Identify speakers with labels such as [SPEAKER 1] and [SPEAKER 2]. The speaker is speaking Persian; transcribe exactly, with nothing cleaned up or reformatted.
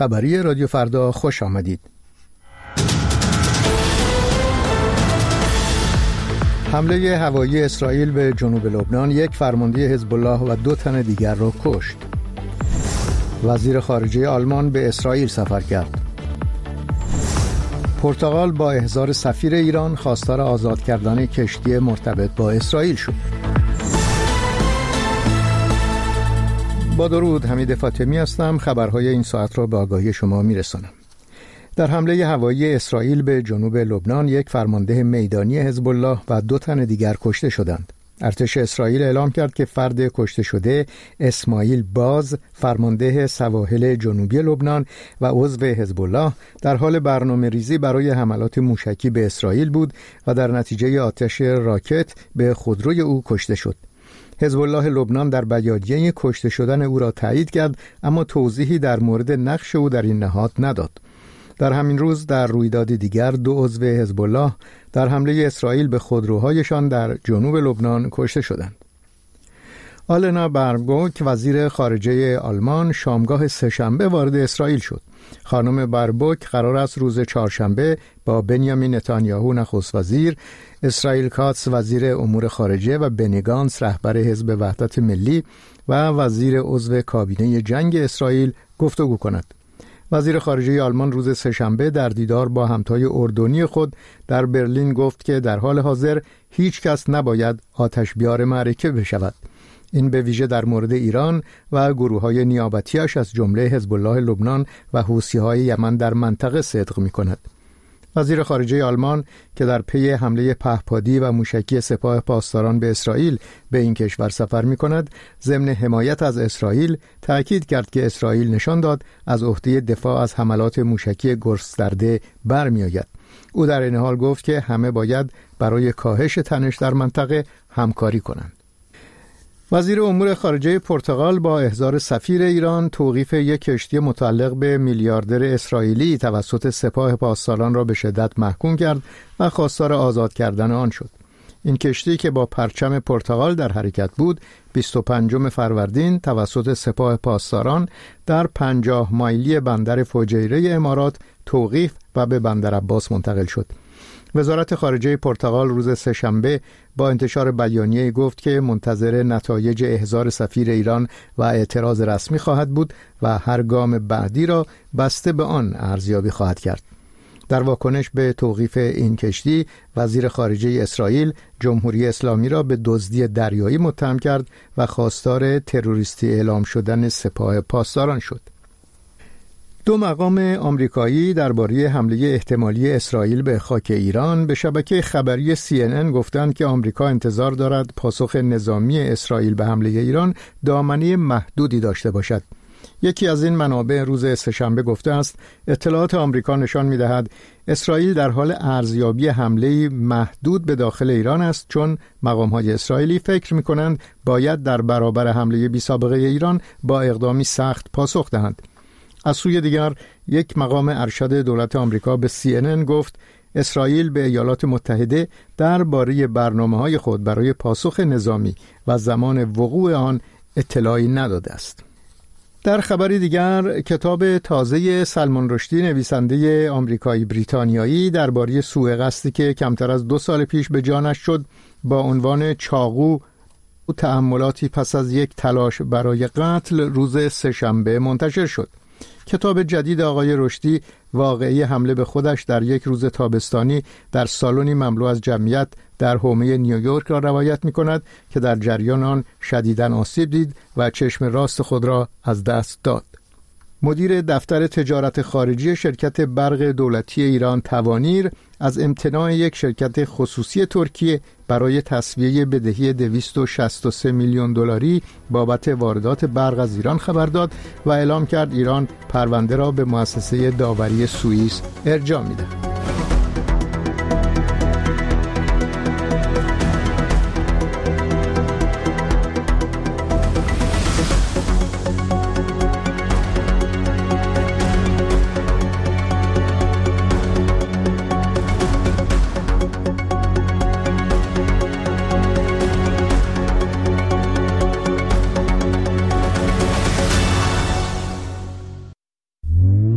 [SPEAKER 1] خبری رادیو فردا خوش آمدید. حمله هوایی اسرائیل به جنوب لبنان یک فرمانده حزب الله و دو تن دیگر را کشت. وزیر خارجه آلمان به اسرائیل سفر کرد. پرتغال با احضار سفیر ایران خواستار آزاد کردن کشتی مرتبط با اسرائیل شد. با درود، حمید فاطمی هستم. خبرهای این ساعت را به آگاهی شما میرسانم. در حمله هوایی اسرائیل به جنوب لبنان یک فرمانده میدانی حزب الله و دو تن دیگر کشته شدند. ارتش اسرائیل اعلام کرد که فرد کشته شده اسماعیل باز، فرمانده سواحل جنوبی لبنان و عضو حزب الله، در حال برنامه ریزی برای حملات موشکی به اسرائیل بود و در نتیجه آتش راکت به خودروی او کشته شد. حزب الله لبنان در بیانیه کشته شدن او را تایید کرد، اما توضیحی در مورد نقش او در این نهاد نداد. در همین روز در رویدادی دیگر دو عضو حزب الله در حمله اسرائیل به خودروهایشان در جنوب لبنان کشته شدند. آلنا بربوک، وزیر خارجه آلمان، شامگاه سه‌شنبه وارد اسرائیل شد. خانم بربوک قرار است روز چهارشنبه با بنیامین نتانیاهو نخست وزیر، اسرائیل کاتس وزیر امور خارجه و بنی گانتس رهبر حزب وحدت ملی و وزیر عضو کابینه جنگ اسرائیل گفتگو کند. وزیر خارجه آلمان روز سه‌شنبه در دیدار با همتای اردنی خود در برلین گفت که در حال حاضر هیچ کس نباید آتش بیار معرکه بشود. این به ویژه در مورد ایران و گروه‌های نیابتی‌اش از جمله حزب الله لبنان و حوثی‌های یمن در منطقه صدق می‌کند. وزیر خارجه آلمان که در پی حمله پهپادی و موشکی سپاه پاسداران به اسرائیل به این کشور سفر می‌کند، ضمن حمایت از اسرائیل تأکید کرد که اسرائیل نشان داد از عهده دفاع از حملات موشکی گسترده برمی‌آید. او در این حال گفت که همه باید برای کاهش تنش در منطقه همکاری کنند. وزیر امور خارجه پرتغال با احضار سفیر ایران توقیف یک کشتی متعلق به میلیاردر اسرائیلی توسط سپاه پاسداران را به شدت محکوم کرد و خواستار آزاد کردن آن شد. این کشتی که با پرچم پرتغال در حرکت بود، بیست و پنجم فروردین توسط سپاه پاسداران در پنجاه مایلی بندر فجیره امارات توقیف و به بندر عباس منتقل شد. وزارت خارجه پرتغال روز سه‌شنبه با انتشار بیانیه گفت که منتظر نتایج احضار سفیر ایران و اعتراض رسمی خواهد بود و هر گام بعدی را بسته به آن ارزیابی خواهد کرد. در واکنش به توقیف این کشتی، وزیر خارجه اسرائیل جمهوری اسلامی را به دزدی دریایی متهم کرد و خواستار تروریستی اعلام شدن سپاه پاسداران شد. دو مقام آمریکایی درباره حمله احتمالی اسرائیل به خاک ایران به شبکه خبری سی ان ان گفتند که آمریکا انتظار دارد پاسخ نظامی اسرائیل به حمله ایران دامنه محدودی داشته باشد. یکی از این منابع روز سه‌شنبه گفته است اطلاعات آمریکا نشان می‌دهد اسرائیل در حال ارزیابی حمله محدود به داخل ایران است، چون مقام‌های اسرائیلی فکر می‌کنند باید در برابر حمله بی‌سابقه ایران با اقدامی سخت پاسخ دهند. از سوی دیگر یک مقام ارشد دولت آمریکا به سی ان ان گفت اسرائیل به ایالات متحده درباره برنامه‌های خود برای پاسخ نظامی و زمان وقوع آن اطلاعی نداده است. در خبری دیگر، کتاب تازه سلمان رشدی نویسنده آمریکایی بریتانیایی درباره سوء قصدی که کمتر از دو سال پیش به جانش شد با عنوان چاقو و تأملاتی پس از یک تلاش برای قتل روز سه‌شنبه منتشر شد. کتاب جدید آقای رشدی واقعه حمله به خودش در یک روز تابستانی در سالنی مملو از جمعیت در حومه نیویورک را روایت می کند که در جریان آن شدیداً آسیب دید و چشم راست خود را از دست داد. مدیر دفتر تجارت خارجی شرکت برق دولتی ایران توانیر از امتناع یک شرکت خصوصی ترکیه برای تسویه بدهی دویست و شصت و سه میلیون دلاری بابت واردات برق از ایران خبر داد و اعلام کرد ایران پرونده را به مؤسسه داوری سوئیس ارجاع می‌دهد.